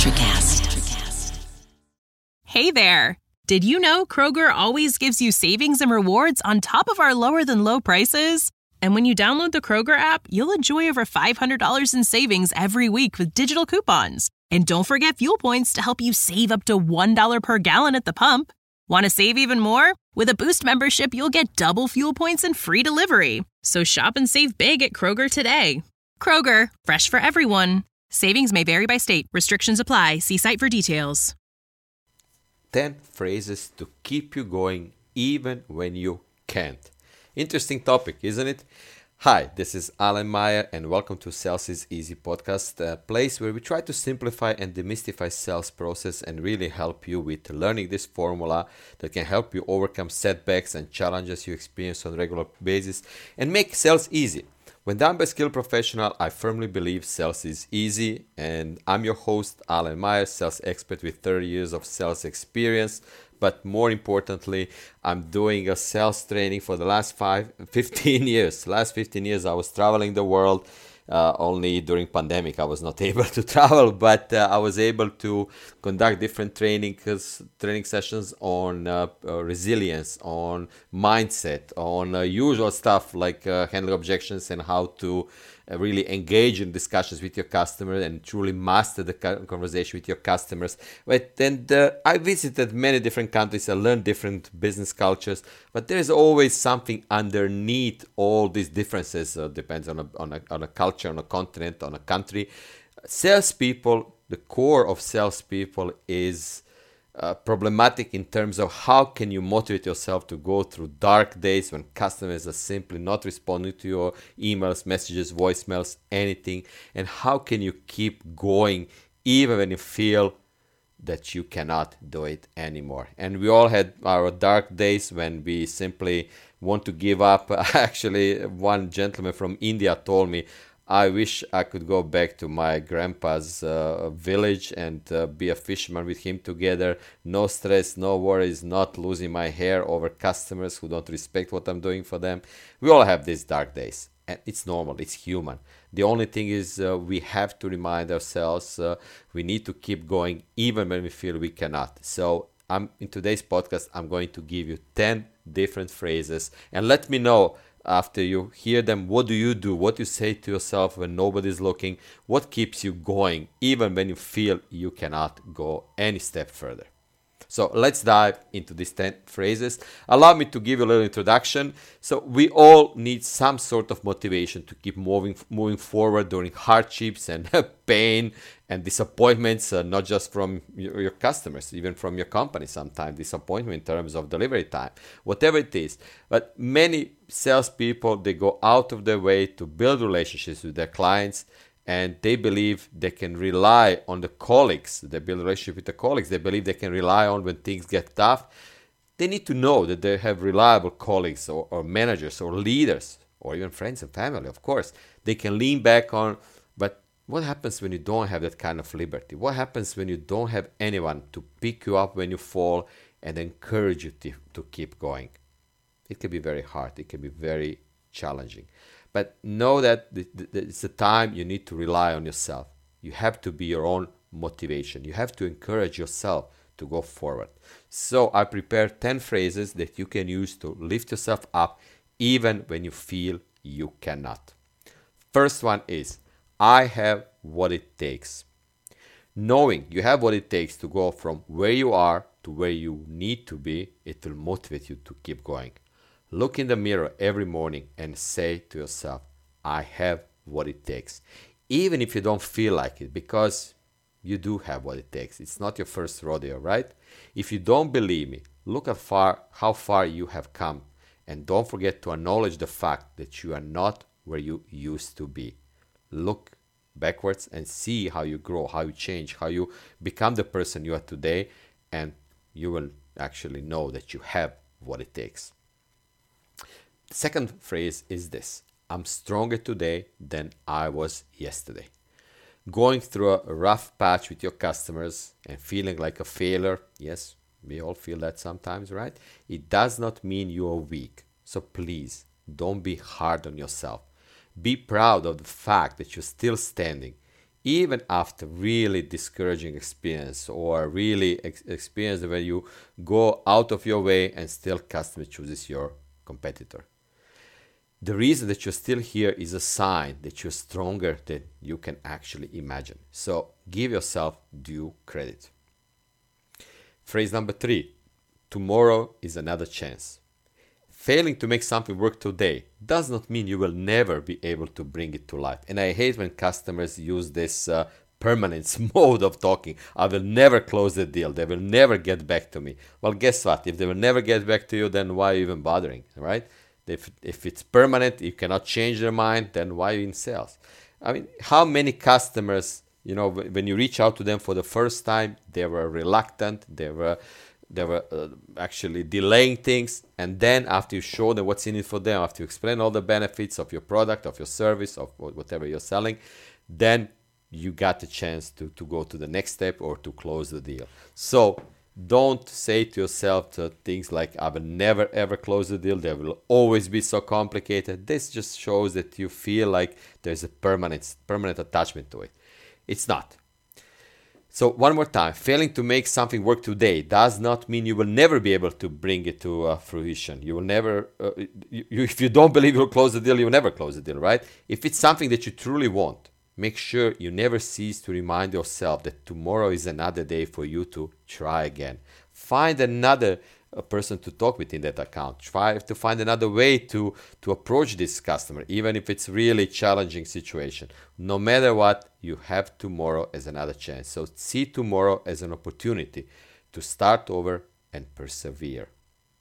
NutraCast. Hey there! Did you know Kroger always gives you savings and rewards on top of our lower than low prices? And when you download the Kroger app, you'll enjoy over $500 in savings every week with digital coupons. And don't forget fuel points to help you save up to $1 per gallon at the pump. Want to save even more? With a Boost membership, you'll get double fuel points and free delivery. So shop and save big at Kroger today. Kroger, fresh for everyone. Savings may vary by state. Restrictions apply. See site for details. 10 phrases to keep you going even when you can't. Interesting topic, isn't it? Hi, this is Alan Meyer and welcome to Sales is Easy podcast, a place where we try to simplify and demystify sales process and really help you with learning this formula that can help you overcome setbacks and challenges you experience on a regular basis and make sales easy. When done by a skilled professional, I firmly believe sales is easy, and I'm your host, Alan Meyer, sales expert with 30 years of sales experience. But more importantly, I'm doing a sales training for the last 15 years. Last 15 years, I was traveling the world. Only during pandemic, I was not able to travel, but I was able to conduct different training sessions on resilience, on mindset, on usual stuff like handling objections and how to really engage in discussions with your customers and truly master the conversation with your customers. I visited many different countries. I learned different business cultures, but there is always something underneath all these differences. Depends on a culture, on a continent, on a country. Salespeople, the core of salespeople is problematic in terms of how can you motivate yourself to go through dark days when customers are simply not responding to your emails, messages, voicemails, anything, and how can you keep going even when you feel that you cannot do it anymore. And we all had our dark days when we simply want to give up. Actually, one gentleman from India told me, I wish I could go back to my grandpa's village and be a fisherman with him together. No stress, no worries, not losing my hair over customers who don't respect what I'm doing for them. We all have these dark days. And it's normal, it's human. The only thing is we have to remind ourselves we need to keep going even when we feel we cannot. So in today's podcast, I'm going to give you 10 different phrases. And let me know after you hear them, what do you do? What do you say to yourself when nobody's looking? What keeps you going even when you feel you cannot go any step further? So let's dive into these 10 phrases. Allow me to give you a little introduction. So we all need some sort of motivation to keep moving forward during hardships and pain and disappointments, not just from your customers, even from your company sometimes, disappointment in terms of delivery time, whatever it is. But many salespeople, they go out of their way to build relationships with their clients, and they believe they can rely on the colleagues. They build a relationship with the colleagues. They believe they can rely on when things get tough. They need to know that they have reliable colleagues or managers or leaders or even friends and family, of course. They can lean back on. But what happens when you don't have that kind of liberty? What happens when you don't have anyone to pick you up when you fall and encourage you to keep going? It can be very hard. It can be very challenging. But know that it's a time you need to rely on yourself. You have to be your own motivation. You have to encourage yourself to go forward. So I prepared 10 phrases that you can use to lift yourself up even when you feel you cannot. First one is, I have what it takes. Knowing you have what it takes to go from where you are to where you need to be, it will motivate you to keep going. Look in the mirror every morning and say to yourself, I have what it takes. Even if you don't feel like it, because you do have what it takes. It's not your first rodeo, right? If you don't believe me, look at how far you have come. And don't forget to acknowledge the fact that you are not where you used to be. Look backwards and see how you grow, how you change, how you become the person you are today. And you will actually know that you have what it takes. The second phrase is this: I'm stronger today than I was yesterday. Going through a rough patch with your customers and feeling like a failure, yes, we all feel that sometimes, right? It does not mean you are weak. So please, don't be hard on yourself. Be proud of the fact that you're still standing. even after really discouraging experience or really experience where you go out of your way and still customer chooses your competitor. The reason that you're still here is a sign that you're stronger than you can actually imagine. So give yourself due credit. Phrase number 3, tomorrow is another chance. Failing to make something work today does not mean you will never be able to bring it to life. And I hate when customers use this permanence mode of talking. I will never close the deal. They will never get back to me. Well, guess what? If they will never get back to you, then why are you even bothering, right? If it's permanent, you cannot change their mind, then why are you in sales? I mean, how many customers, when you reach out to them for the first time, they were reluctant, they were actually delaying things, and then after you show them what's in it for them, after you explain all the benefits of your product, of your service, of whatever you're selling, then you got the chance to go to the next step or to close the deal. So don't say to yourself things like, I will never ever close the deal, they will always be so complicated. This just shows that you feel like there's a permanent attachment to it. It's not. So one more time, failing to make something work today does not mean you will never be able to bring it to fruition. You will never, if you don't believe you'll close the deal, you will never close the deal, right? If it's something that you truly want, make sure you never cease to remind yourself that tomorrow is another day for you to try again. Find another person to talk with in that account. Try to find another way to approach this customer, even if it's really challenging situation. No matter what, you have tomorrow as another chance. So see tomorrow as an opportunity to start over and persevere.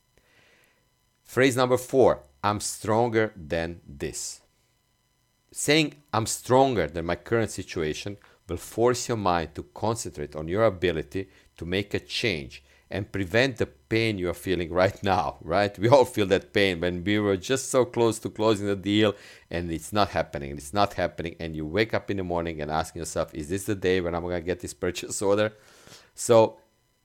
Phrase number 4, I'm stronger than this. Saying I'm stronger than my current situation will force your mind to concentrate on your ability to make a change and prevent the pain you are feeling right now, right? We all feel that pain when we were just so close to closing the deal and it's not happening, and you wake up in the morning and ask yourself, is this the day when I'm going to get this purchase order? So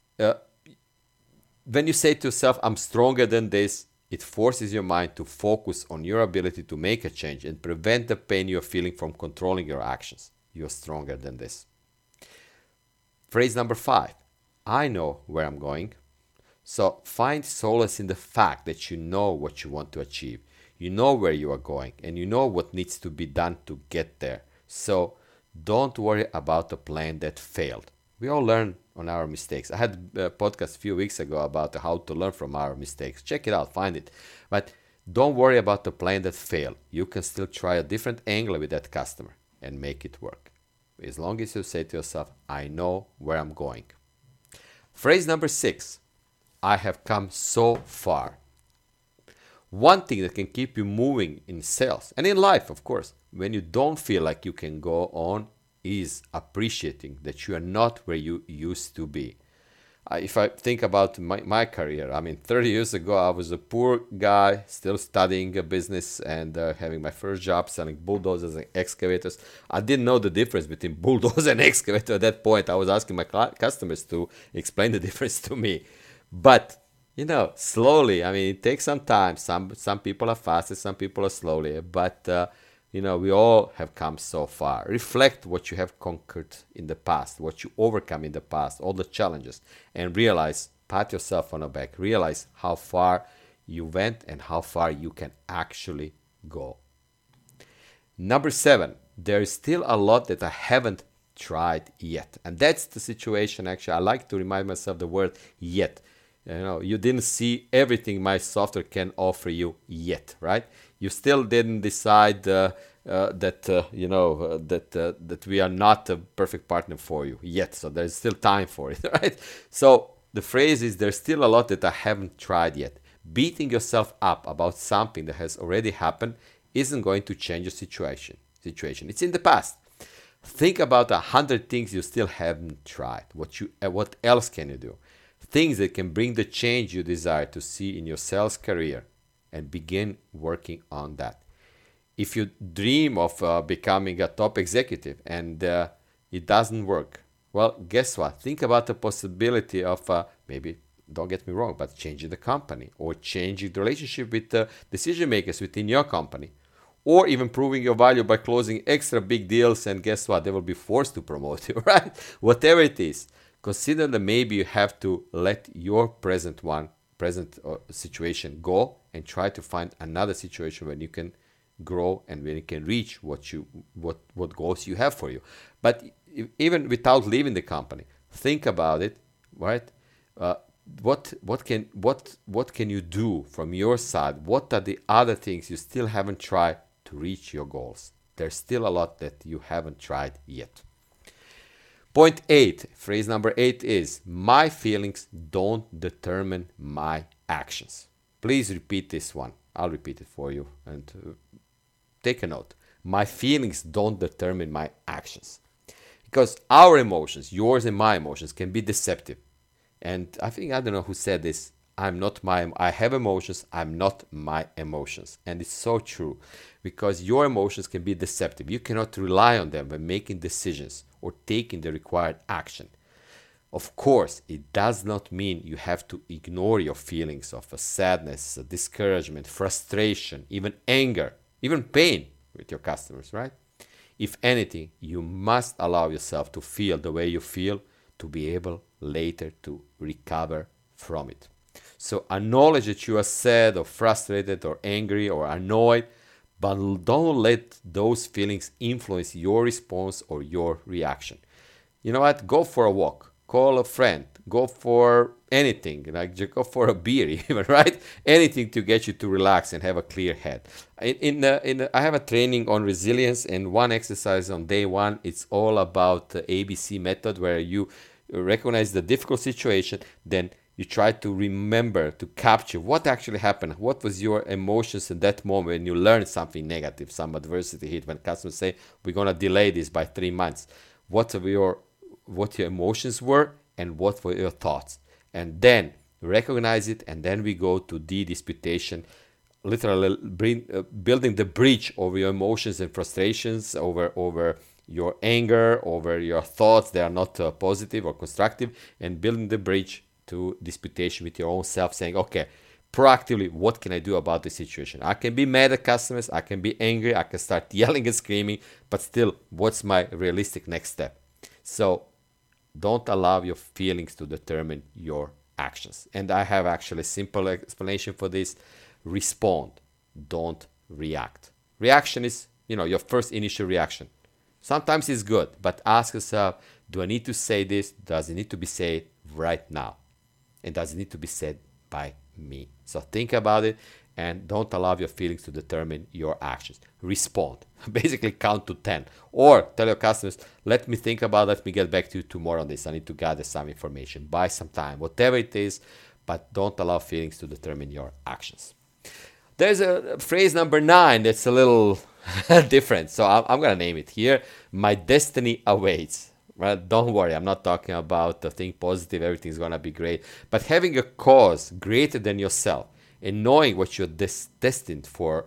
when you say to yourself, I'm stronger than this, it forces your mind to focus on your ability to make a change and prevent the pain you're feeling from controlling your actions. You're stronger than this. Phrase number 5, I know where I'm going. So find solace in the fact that you know what you want to achieve. You know where you are going and you know what needs to be done to get there. So don't worry about a plan that failed. We all learn on our mistakes. I had a podcast a few weeks ago about how to learn from our mistakes. Check it out, find it. But don't worry about the plan that failed. You can still try a different angle with that customer and make it work. As long as you say to yourself, I know where I'm going. Phrase number 6, I have come so far. One thing that can keep you moving in sales and in life, of course, when you don't feel like you can go on, is appreciating that you are not where you used to be. If I think about my career, 30 years ago, I was a poor guy, still studying a business and having my first job selling bulldozers and excavators. I didn't know the difference between bulldozer and excavator at that point. I was asking my customers to explain the difference to me. But, slowly, it takes some time. Some people are faster, some people are slowly. But, we all have come so far. Reflect what you have conquered in the past, what you overcome in the past, all the challenges, and realize, pat yourself on the back, realize how far you went and how far you can actually go. Number 7, there is still a lot that I haven't tried yet. And that's the situation, actually. I like to remind myself the word yet. You didn't see everything my software can offer you yet, right? You still didn't decide that we are not a perfect partner for you yet. So there's still time for it, right? So the phrase is, there's still a lot that I haven't tried yet. Beating yourself up about something that has already happened isn't going to change your situation. It's in the past. Think about 100 things you still haven't tried. What else can you do? Things that can bring the change you desire to see in your sales career, and begin working on that. If you dream of becoming a top executive and it doesn't work, well, guess what? Think about the possibility of maybe, don't get me wrong, but changing the company or changing the relationship with the decision makers within your company. or even proving your value by closing extra big deals, and guess what? They will be forced to promote you, right? Whatever it is, consider that maybe you have to let your present situation go and try to find another situation when you can grow and when you can reach what goals you have for you. But even without leaving the company, think about it, right? What can you do from your side? What are the other things you still haven't tried to reach your goals? There's still a lot that you haven't tried yet. Point 8, phrase number 8 is, my feelings don't determine my actions. Please repeat this one. I'll repeat it for you and take a note. My feelings don't determine my actions. Because our emotions, yours and my emotions, can be deceptive. And I don't know who said this. I have emotions, I'm not my emotions. And it's so true, because your emotions can be deceptive. You cannot rely on them when making decisions or taking the required action. Of course, it does not mean you have to ignore your feelings of sadness, discouragement, frustration, even anger, even pain with your customers, right? If anything, you must allow yourself to feel the way you feel to be able later to recover from it. So acknowledge that you are sad or frustrated or angry or annoyed, but don't let those feelings influence your response or your reaction. You know what? Go for a walk. Call a friend. Go for anything. Like just go for a beer even, right? Anything to get you to relax and have a clear head. I have a training on resilience, and one exercise on day one, it's all about the ABC method, where you recognize the difficult situation, then you try to remember, to capture what actually happened. What was your emotions in that moment when you learned something negative, some adversity hit, when customers say, we're going to delay this by 3 months. What your emotions were and what were your thoughts. And then recognize it, and then we go to de-disputation, literally building the bridge over your emotions and frustrations, over your anger, over your thoughts that are not positive or constructive, and building the bridge to disputation with your own self, saying, okay, proactively, what can I do about this situation? I can be mad at customers, I can be angry, I can start yelling and screaming, but still, what's my realistic next step? So don't allow your feelings to determine your actions. And I have actually a simple explanation for this. Respond, don't react. Reaction is, your first initial reaction. Sometimes it's good, but ask yourself, do I need to say this? Does it need to be said right now? And does it need to be said by me? So think about it, and don't allow your feelings to determine your actions. Respond. Basically count to 10. Or tell your customers, let me think about it, let me get back to you tomorrow on this. I need to gather some information. Buy some time, whatever it is, but don't allow feelings to determine your actions. There's a phrase number 9 that's a little different. So I'm going to name it here. My destiny awaits. Well, don't worry, I'm not talking about the think positive, everything's going to be great. But having a cause greater than yourself and knowing what you're destined for,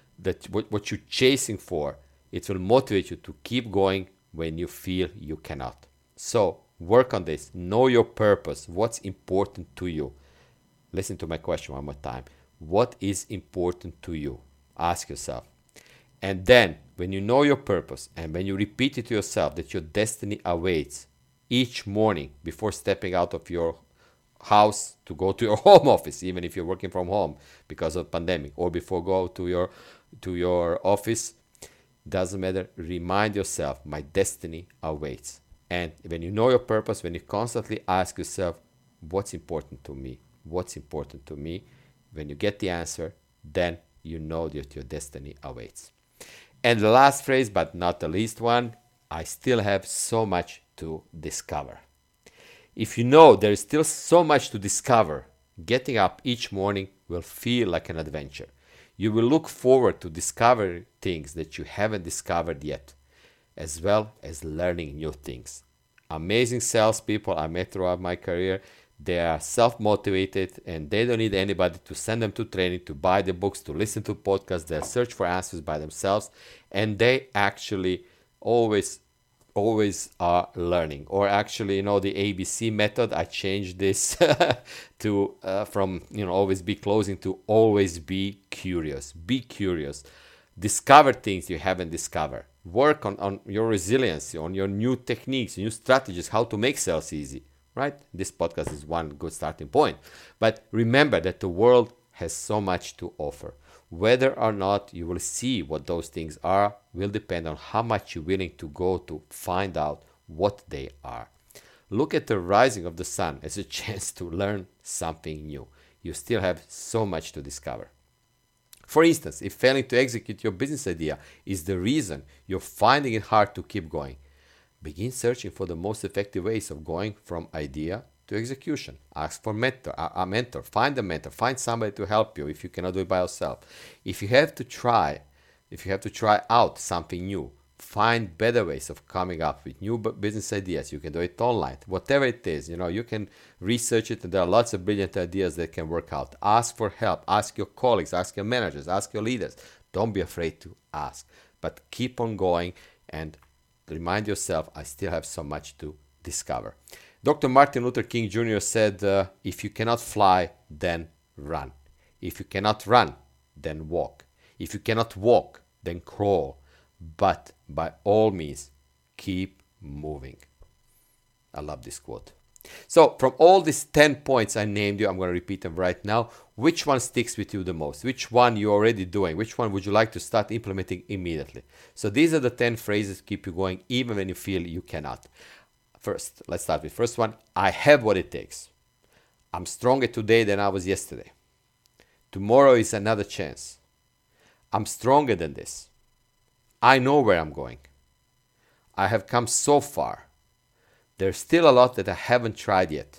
what you're chasing for, it will motivate you to keep going when you feel you cannot. So work on this. Know your purpose. What's important to you? Listen to my question one more time. What is important to you? Ask yourself. And then, when you know your purpose and when you repeat it to yourself that your destiny awaits each morning before stepping out of your house to go to your home office, even if you're working from home because of pandemic, or before go to your office, doesn't matter. Remind yourself, my destiny awaits. And when you know your purpose, when you constantly ask yourself, what's important to me? What's important to me? When you get the answer, then you know that your destiny awaits. And the last phrase, but not the least one, I still have so much to discover. If you know there is still so much to discover, getting up each morning will feel like an adventure. You will look forward to discovering things that you haven't discovered yet, as well as learning new things. Amazing salespeople I met throughout my career, they are self-motivated and they don't need anybody to send them to training, to buy the books, to listen to podcasts. They search for answers by themselves, and they actually always are learning. Or actually, the ABC method, I changed this to from always be closing to always be curious. Be curious. Discover things you haven't discovered. Work on your resiliency, on your new techniques, new strategies, how to make sales easy, right? This podcast is one good starting point. But remember that the world has so much to offer. Whether or not you will see what those things are will depend on how much you're willing to go to find out what they are. Look at the rising of the sun as a chance to learn something new. You still have so much to discover. For instance, if failing to execute your business idea is the reason you're finding it hard to keep going, begin searching for the most effective ways of going from idea to execution. Ask for a mentor, find a mentor, find somebody to help you if you cannot do it by yourself. If you have to try out something new, find better ways of coming up with new business ideas. You can do it online, whatever it is. You can research it, and there are lots of brilliant ideas that can work out. Ask for help. Ask your colleagues, ask your managers, ask your leaders. Don't be afraid to ask, but keep on going and remind yourself, I still have so much to discover. Dr. Martin Luther King Jr. said, if you cannot fly, then run. If you cannot run, then walk. If you cannot walk, then crawl. But by all means, keep moving. I love this quote. So from all these 10 points I named you, I'm going to repeat them right now. Which one sticks with you the most? Which one you're already doing? Which one would you like to start implementing immediately? So these are the 10 phrases to keep you going even when you feel you cannot. First, let's start with first one. I have what it takes. I'm stronger today than I was yesterday. Tomorrow is another chance. I'm stronger than this. I know where I'm going. I have come so far. There's still a lot that I haven't tried yet.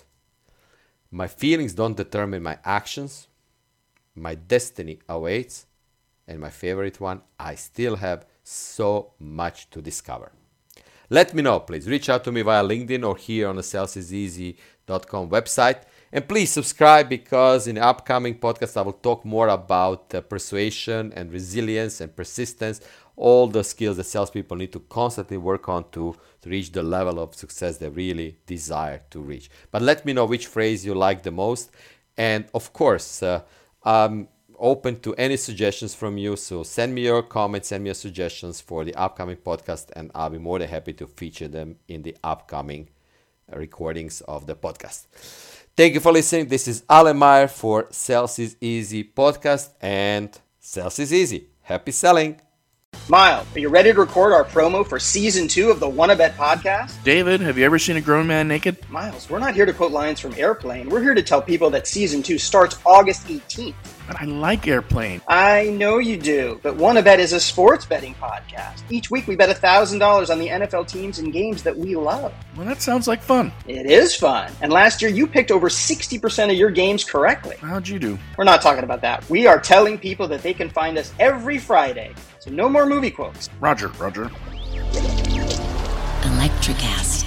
My feelings don't determine my actions. My destiny awaits. And my favorite one, I still have so much to discover. Let me know, please. Reach out to me via LinkedIn or here on the salesiseasy.com website. And please subscribe, because in the upcoming podcast, I will talk more about persuasion and resilience and persistence, all the skills that salespeople need to constantly work on to reach the level of success they really desire to reach. But let me know which phrase you like the most. And of course, I'm open to any suggestions from you. So send me your comments, send me your suggestions for the upcoming podcast, and I'll be more than happy to feature them in the upcoming recordings of the podcast. Thank you for listening. This is Alan Meyer for Sales is Easy podcast, and Sales is Easy. Happy selling. Miles, are you ready to record our promo for Season 2 of the WannaBet podcast? David, have you ever seen a grown man naked? Miles, we're not here to quote lines from Airplane. We're here to tell people that Season 2 starts August 18th. But I like Airplane. I know you do, but WannaBet is a sports betting podcast. Each week we bet $1,000 on the NFL teams and games that we love. Well, that sounds like fun. It is fun. And last year you picked over 60% of your games correctly. How'd you do? We're not talking about that. We are telling people that they can find us every Friday. So no more movie quotes. Roger. Electricast.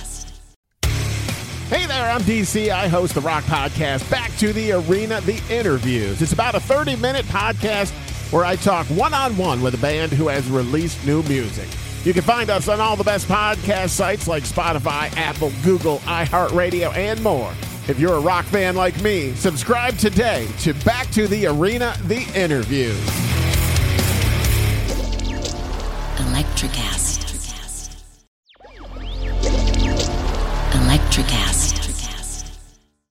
Hey there, I'm DC. I host the rock podcast, Back to the Arena, The Interviews. It's about a 30-minute podcast where I talk one-on-one with a band who has released new music. You can find us on all the best podcast sites like Spotify, Apple, Google, iHeartRadio, and more. If you're a rock fan like me, subscribe today to Back to the Arena, The Interviews. Electricast. Electricast.